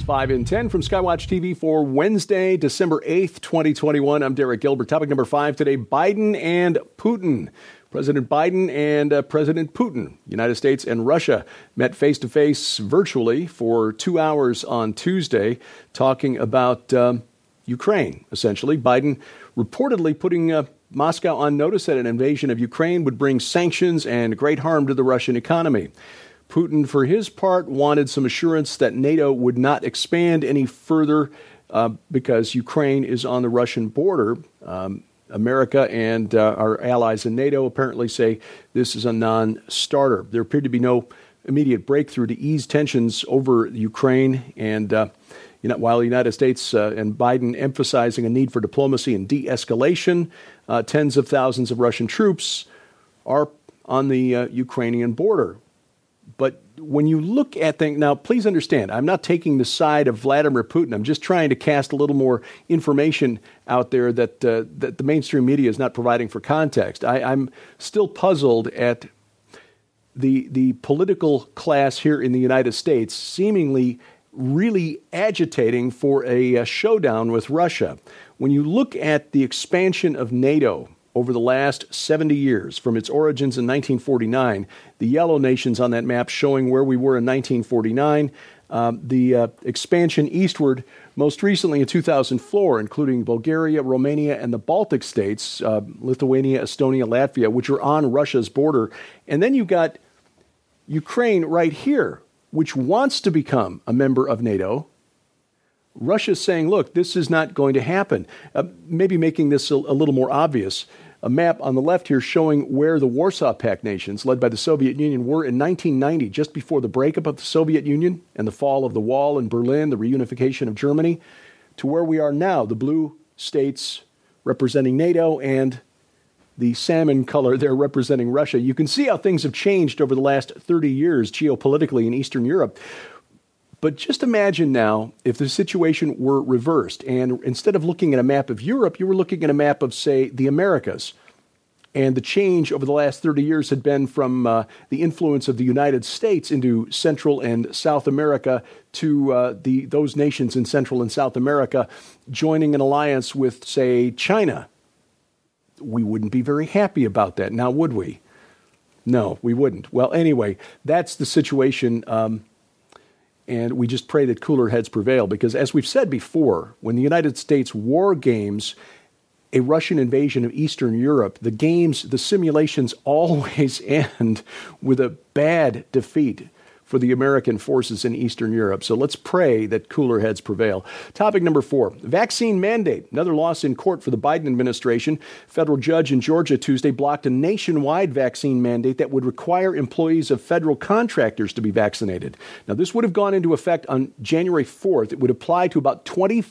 5 and 10 from Skywatch TV for Wednesday, December 8th, 2021. I'm Derek Gilbert. Topic number 5 today, Biden and Putin. President Biden and President Putin, United States and Russia, met face-to-face virtually for 2 hours on Tuesday, talking about Ukraine, essentially. Biden reportedly putting Moscow on notice that an invasion of Ukraine would bring sanctions and great harm to the Russian economy. Putin, for his part, wanted some assurance that NATO would not expand any further because Ukraine is on the Russian border. America and our allies in NATO apparently say this is a non-starter. There appeared to be no immediate breakthrough to ease tensions over Ukraine. And while the United States and Biden emphasizing a need for diplomacy and de-escalation, tens of thousands of Russian troops are on the Ukrainian border. But when you look at things, now please understand, I'm not taking the side of Vladimir Putin. I'm just trying to cast a little more information out there that the mainstream media is not providing for context. I'm still puzzled at the political class here in the United States seemingly really agitating for a showdown with Russia. When you look at the expansion of NATO over the last 70 years, from its origins in 1949, the yellow nations on that map showing where we were in 1949, the expansion eastward, most recently in 2004, including Bulgaria, Romania, and the Baltic states, Lithuania, Estonia, Latvia, which are on Russia's border. And then you've got Ukraine right here, which wants to become a member of NATO. Russia's saying, look, this is not going to happen. Maybe making this a little more obvious. A map on the left here showing where the Warsaw Pact nations, led by the Soviet Union, were in 1990, just before the breakup of the Soviet Union and the fall of the wall in Berlin, the reunification of Germany, to where we are now, the blue states representing NATO and the salmon color there representing Russia. You can see how things have changed over the last 30 years geopolitically in Eastern Europe. But just imagine now if the situation were reversed, and instead of looking at a map of Europe, you were looking at a map of, say, the Americas. And the change over the last 30 years had been from the influence of the United States into Central and South America to those nations in Central and South America joining an alliance with, say, China. We wouldn't be very happy about that, now would we? No, we wouldn't. Well, anyway, that's the situation. And we just pray that cooler heads prevail, because as we've said before, when the United States war games a Russian invasion of Eastern Europe, the simulations always end with a bad defeat for the American forces in Eastern Europe. So let's pray that cooler heads prevail. Topic number 4, vaccine mandate. Another loss in court for the Biden administration. Federal judge in Georgia Tuesday blocked a nationwide vaccine mandate that would require employees of federal contractors to be vaccinated. Now, this would have gone into effect on January 4th. It would apply to about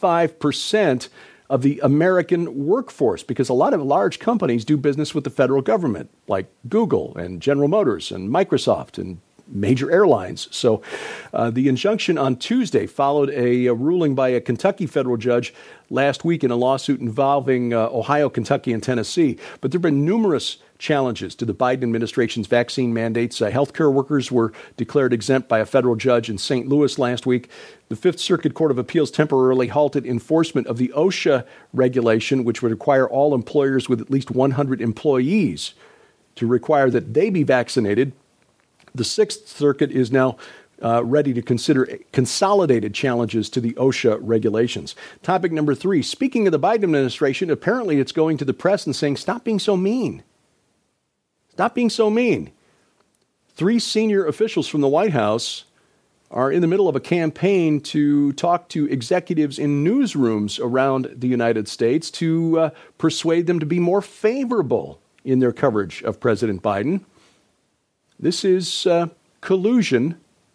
25% of the American workforce, because a lot of large companies do business with the federal government, like Google and General Motors and Microsoft and major airlines. So the injunction on Tuesday followed a ruling by a Kentucky federal judge last week in a lawsuit involving Ohio, Kentucky, and Tennessee. But there have been numerous challenges to the Biden administration's vaccine mandates. Healthcare workers were declared exempt by a federal judge in St. Louis last week. The Fifth Circuit Court of Appeals temporarily halted enforcement of the OSHA regulation, which would require all employers with at least 100 employees to require that they be vaccinated. The Sixth Circuit is now ready to consider consolidated challenges to the OSHA regulations. Topic number 3, speaking of the Biden administration, apparently it's going to the press and saying, stop being so mean. Stop being so mean. 3 senior officials from the White House are in the middle of a campaign to talk to executives in newsrooms around the United States to persuade them to be more favorable in their coverage of President Biden. This is collusion.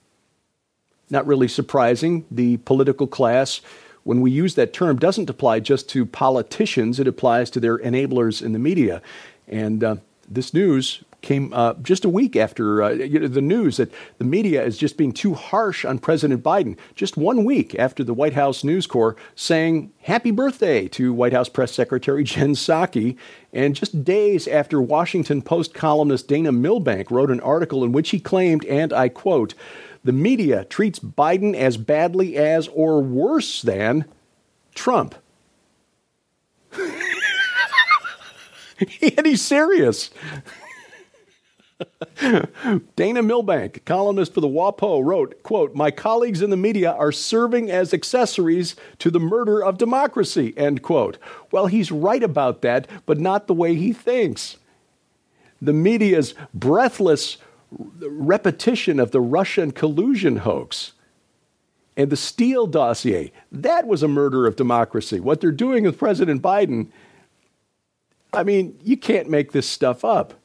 Not really surprising. The political class, when we use that term, doesn't apply just to politicians. It applies to their enablers in the media. And this news came just a week after the news that the media is just being too harsh on President Biden. Just 1 week after the White House News Corps saying happy birthday to White House Press Secretary Jen Psaki, and just days after Washington Post columnist Dana Milbank wrote an article in which he claimed, and I quote, the media treats Biden as badly as or worse than Trump. And he's serious. Dana Milbank, columnist for the WAPO, wrote, quote, "My colleagues in the media are serving as accessories to the murder of democracy," end quote. Well, he's right about that, but not the way he thinks. The media's breathless repetition of the Russian collusion hoax and the Steele dossier, that was a murder of democracy. What they're doing with President Biden, I mean, you can't make this stuff up.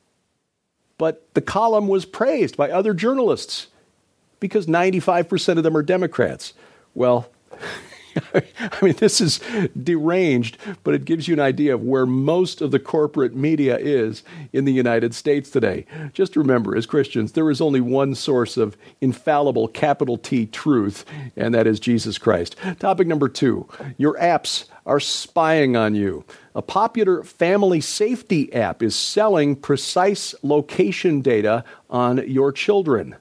But the column was praised by other journalists because 95% of them are Democrats. Well, I mean, this is deranged, but it gives you an idea of where most of the corporate media is in the United States today. Just remember, as Christians, there is only one source of infallible capital T truth, and that is Jesus Christ. Topic number 2, your apps are spying on you. A popular family safety app is selling precise location data on your children.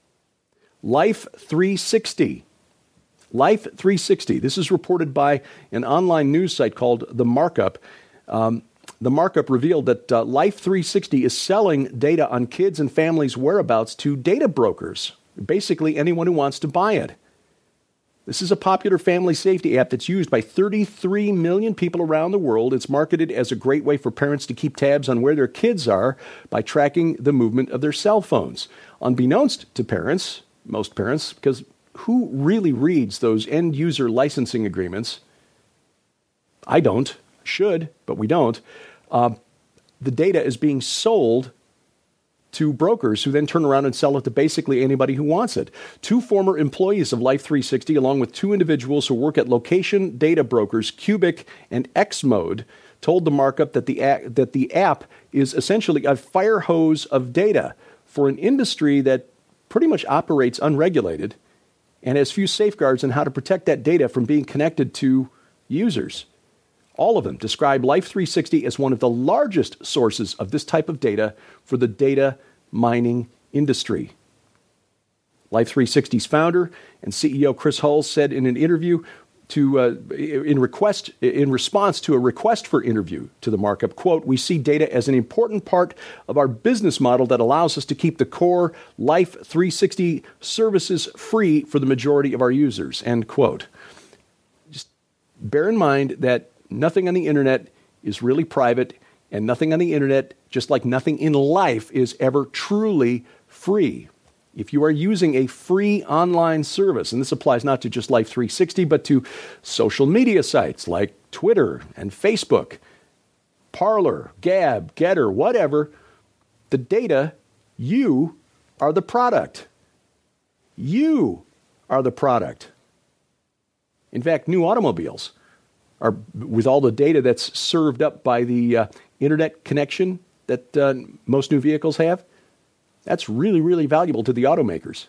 Life 360. Life 360. This is reported by an online news site called The Markup. The Markup revealed that Life 360 is selling data on kids and families' whereabouts to data brokers, basically anyone who wants to buy it. This is a popular family safety app that's used by 33 million people around the world. It's marketed as a great way for parents to keep tabs on where their kids are by tracking the movement of their cell phones. Unbeknownst to parents, most parents, because who really reads those end-user licensing agreements? I don't. Should, but we don't. The data is being sold to brokers who then turn around and sell it to basically anybody who wants it. 2 former employees of Life 360, along with 2 individuals who work at location data brokers Cubic and Xmode, told The Markup that the app is essentially a fire hose of data for an industry that pretty much operates unregulated and has few safeguards on how to protect that data from being connected to users. All of them describe Life 360 as one of the largest sources of this type of data for the data mining industry. Life 360's founder and CEO Chris Hull said in an interview in response to a request for interview to The Markup, quote, "We see data as an important part of our business model that allows us to keep the core Life 360 services free for the majority of our users," end quote. Just bear in mind that nothing on the internet is really private, and nothing on the internet, just like nothing in life, is ever truly free. If you are using a free online service, and this applies not to just Life 360, but to social media sites like Twitter and Facebook, Parler, Gab, Getter, whatever, the data, you are the product. You are the product. In fact, new automobiles are, with all the data that's served up by the internet connection that most new vehicles have, that's really, really valuable to the automakers.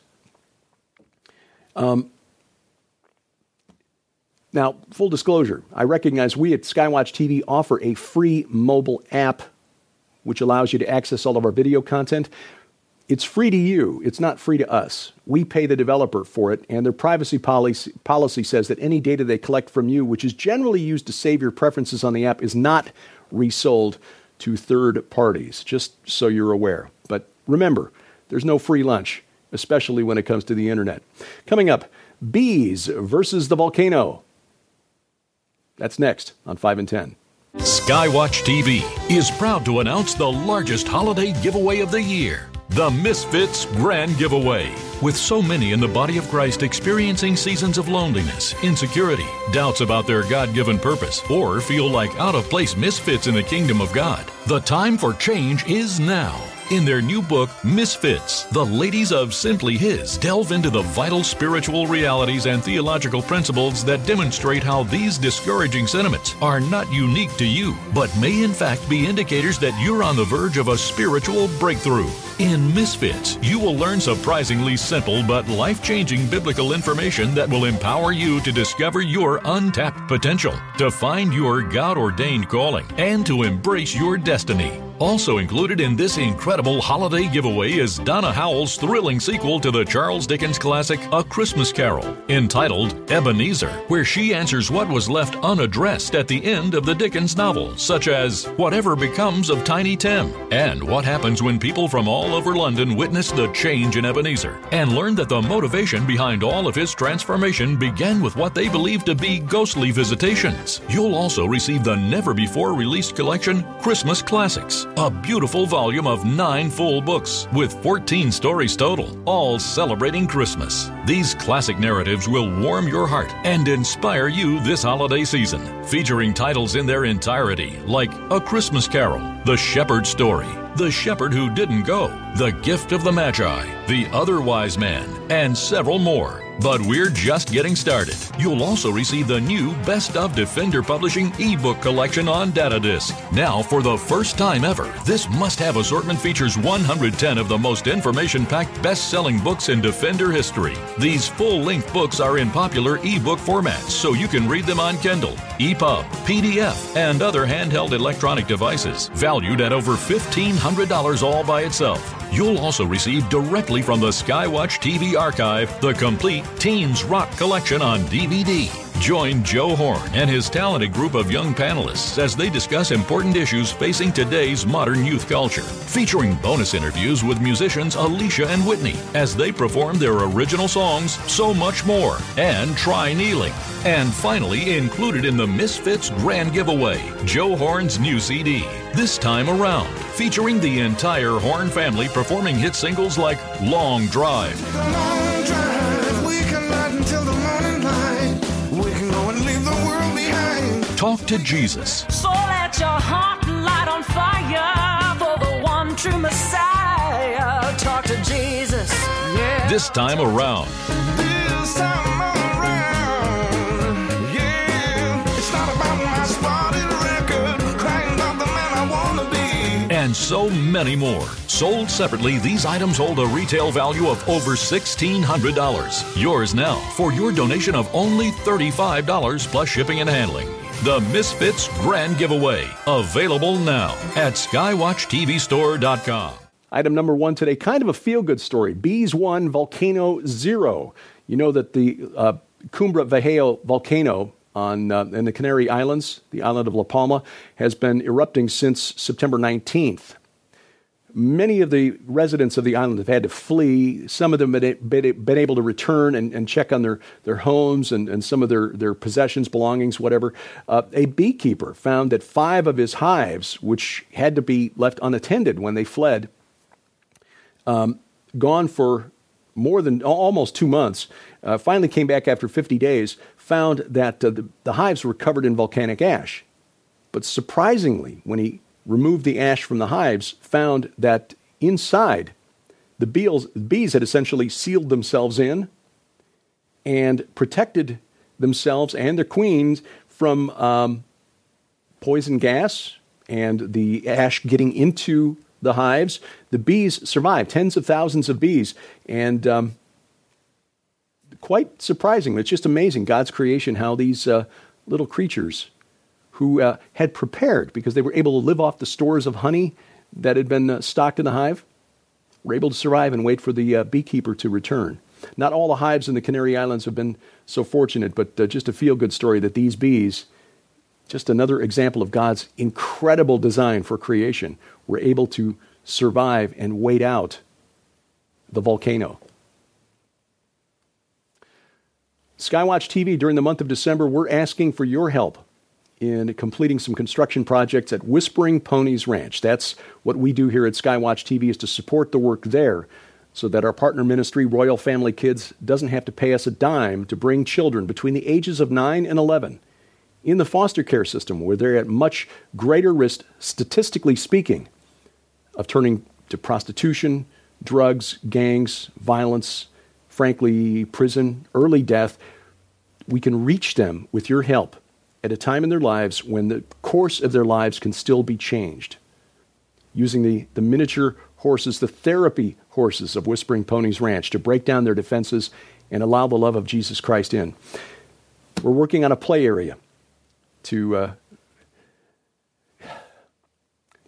Now, full disclosure, I recognize we at Skywatch TV offer a free mobile app which allows you to access all of our video content. It's free to you. It's not free to us. We pay the developer for it, and their privacy policy says that any data they collect from you, which is generally used to save your preferences on the app, is not resold to third parties, just so you're aware. But remember, there's no free lunch, especially when it comes to the internet. Coming up, bees versus the volcano. That's next on 5 and 10. Skywatch TV is proud to announce the largest holiday giveaway of the year, the Misfits Grand Giveaway. With so many in the body of Christ experiencing seasons of loneliness, insecurity, doubts about their God-given purpose, or feel like out-of-place misfits in the kingdom of God, the time for change is now. In their new book, Misfits, the ladies of Simply His delve into the vital spiritual realities and theological principles that demonstrate how these discouraging sentiments are not unique to you, but may in fact be indicators that you're on the verge of a spiritual breakthrough. In Misfits, you will learn surprisingly simple but life-changing biblical information that will empower you to discover your untapped potential, to find your God-ordained calling, and to embrace your destiny. Also included in this incredible holiday giveaway is Donna Howell's thrilling sequel to the Charles Dickens classic A Christmas Carol, entitled Ebenezer, where she answers what was left unaddressed at the end of the Dickens novel, such as whatever becomes of Tiny Tim, and what happens when people from all over London witness the change in Ebenezer, and learn that the motivation behind all of his transformation began with what they believe to be ghostly visitations. You'll also receive the never-before-released collection, Christmas Classics, a beautiful volume of 9 full books with 14 stories total, all celebrating Christmas. These classic narratives will warm your heart and inspire you this holiday season, featuring titles in their entirety like A Christmas Carol, The Shepherd's Story, The Shepherd Who Didn't Go, The Gift of the Magi, The Other Wise Man, and several more. But we're just getting started. You'll also receive the new Best of Defender Publishing ebook collection on data disc. Now, for the first time ever, this must-have assortment features 110 of the most information-packed best-selling books in Defender history. These full-length books are in popular ebook formats, so you can read them on Kindle, EPUB, PDF, and other handheld electronic devices, valued at over $1,500 all by itself. You'll also receive directly from the Skywatch TV archive the complete Teens Rock collection on DVD. Join Joe Horn and his talented group of young panelists as they discuss important issues facing today's modern youth culture, featuring bonus interviews with musicians Alicia and Whitney as they perform their original songs, So Much More, and Try Kneeling. And finally, included in the Misfits Grand Giveaway, Joe Horn's new CD, This Time Around, featuring the entire Horn family performing hit singles like Long Drive, Talk to Jesus, So let your heart light on fire for the one true Messiah. Talk to Jesus, yeah. This Time Around. This time around, yeah. It's not about my spotted record, crying about the man I want to be. And so many more. Sold separately, these items hold a retail value of over $1,600. Yours now for your donation of only $35 plus shipping and handling. The Misfits Grand Giveaway, available now at SkywatchTVStore.com. Item number 1 today, kind of a feel-good story. Bees 1, Volcano 0. You know that the Cumbre Vieja volcano in the Canary Islands, the island of La Palma, has been erupting since September 19th. Many of the residents of the island have had to flee. Some of them have been able to return and check on their homes and some of their possessions, belongings, whatever. A beekeeper found that 5 of his hives, which had to be left unattended when they fled, gone for more than almost 2 months, finally came back after 50 days, found that the hives were covered in volcanic ash. But surprisingly, when he removed the ash from the hives, found that inside, the bees had essentially sealed themselves in and protected themselves and their queens from poison gas and the ash getting into the hives. The bees survived, tens of thousands of bees, and quite surprising. It's just amazing, God's creation, how these little creatures who had prepared, because they were able to live off the stores of honey that had been stocked in the hive, were able to survive and wait for the beekeeper to return. Not all the hives in the Canary Islands have been so fortunate, but just a feel-good story that these bees, just another example of God's incredible design for creation, were able to survive and wait out the volcano. Skywatch TV, during the month of December, we're asking for your help in completing some construction projects at Whispering Ponies Ranch. That's what we do here at Skywatch TV, is to support the work there so that our partner ministry, Royal Family Kids, doesn't have to pay us a dime to bring children between the ages of 9 and 11 in the foster care system, where they're at much greater risk, statistically speaking, of turning to prostitution, drugs, gangs, violence, frankly, prison, early death. We can reach them with your help at a time in their lives when the course of their lives can still be changed. Using the miniature horses, the therapy horses of Whispering Ponies Ranch to break down their defenses and allow the love of Jesus Christ in. We're working on a play area to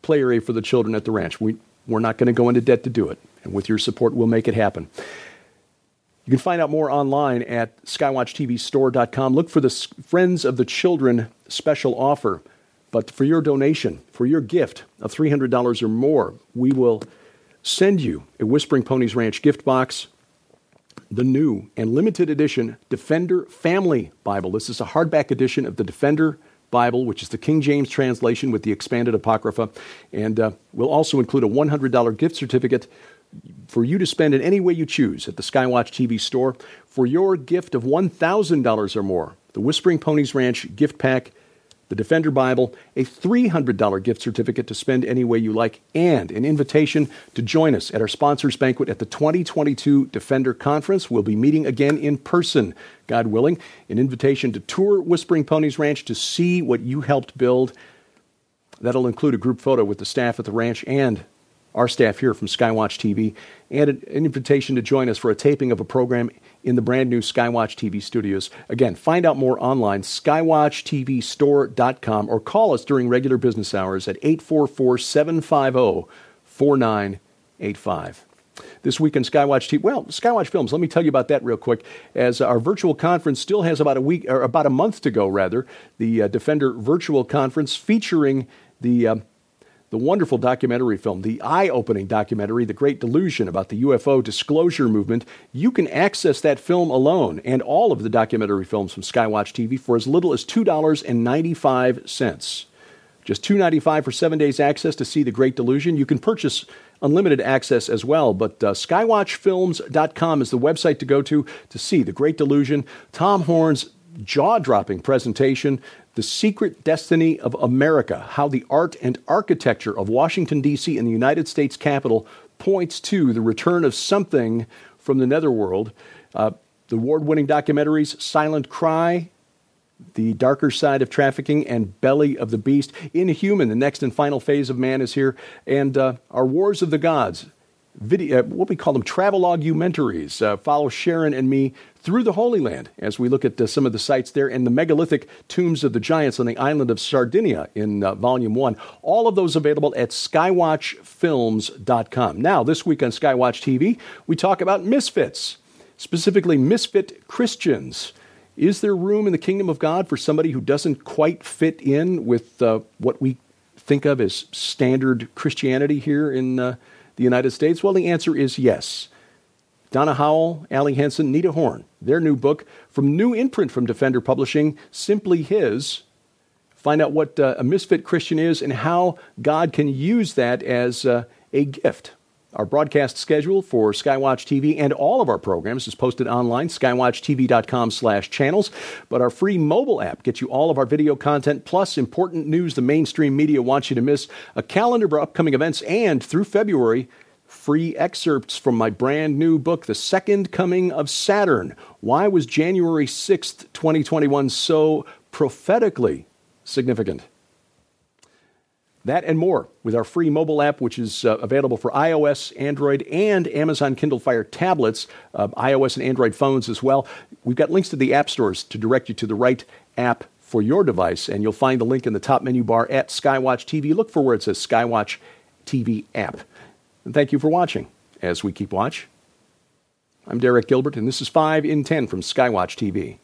play area for the children at the ranch. We're not going to go into debt to do it. And with your support, we'll make it happen. You can find out more online at skywatchtvstore.com. Look for the Friends of the Children special offer. But for your donation, for your gift of $300 or more, we will send you a Whispering Ponies Ranch gift box, the new and limited edition Defender Family Bible. This is a hardback edition of the Defender Bible, which is the King James translation with the expanded Apocrypha. And we'll also include a $100 gift certificate for you to spend in any way you choose at the Skywatch TV store. For your gift of $1,000 or more, the Whispering Ponies Ranch gift pack, the Defender Bible, a $300 gift certificate to spend any way you like, and an invitation to join us at our sponsors banquet at the 2022 Defender Conference. We'll be meeting again in person, God willing. An invitation to tour Whispering Ponies Ranch to see what you helped build. That'll include a group photo with the staff at the ranch and our staff here from Skywatch TV, and an invitation to join us for a taping of a program in the brand new Skywatch TV studios. Again, find out more online, skywatchtvstore.com, or call us during regular business hours at 844-750-4985. This week in Skywatch TV, Skywatch Films, let me tell you about that real quick. As our virtual conference still has about a month to go, rather, the Defender Virtual Conference featuring the wonderful documentary film, the eye-opening documentary, The Great Delusion, about the UFO disclosure movement. You can access that film alone and all of the documentary films from Skywatch TV for as little as $2.95. Just $2.95 for 7 days access to see The Great Delusion. You can purchase unlimited access as well, but skywatchfilms.com is the website to go to see The Great Delusion, Tom Horn's jaw-dropping presentation, The Secret Destiny of America, how the art and architecture of Washington, D.C. and the United States Capitol points to the return of something from the netherworld. The award-winning documentaries, Silent Cry, The Darker Side of Trafficking, and Belly of the Beast. Inhuman, the next and final phase of man is here. And our Wars of the Gods, what we call them, travelogue-umentaries, follow Sharon and me through the Holy Land as we look at some of the sites there and the megalithic tombs of the giants on the island of Sardinia in Volume 1. All of those available at skywatchfilms.com. Now, this week on Skywatch TV, we talk about misfits, specifically misfit Christians. Is there room in the kingdom of God for somebody who doesn't quite fit in with what we think of as standard Christianity here in the United States? Well, the answer is yes. Donna Howell, Allie Henson, Nita Horn, their new book from new imprint from Defender Publishing, Simply His. Find out what a misfit Christian is and how God can use that as a gift. Our broadcast schedule for Skywatch TV and all of our programs is posted online, skywatchtv.com/channels. But our free mobile app gets you all of our video content, plus important news the mainstream media wants you to miss, a calendar of upcoming events, and through February, free excerpts from my brand new book, The Second Coming of Saturn. Why was January 6th, 2021 so prophetically significant? That and more with our free mobile app, which is available for iOS, Android, and Amazon Kindle Fire tablets, iOS and Android phones as well. We've got links to the app stores to direct you to the right app for your device, and you'll find the link in the top menu bar at Skywatch TV. Look for where it says Skywatch TV app. And thank you for watching. As we keep watch, I'm Derek Gilbert, and this is 5 in 10 from Skywatch TV.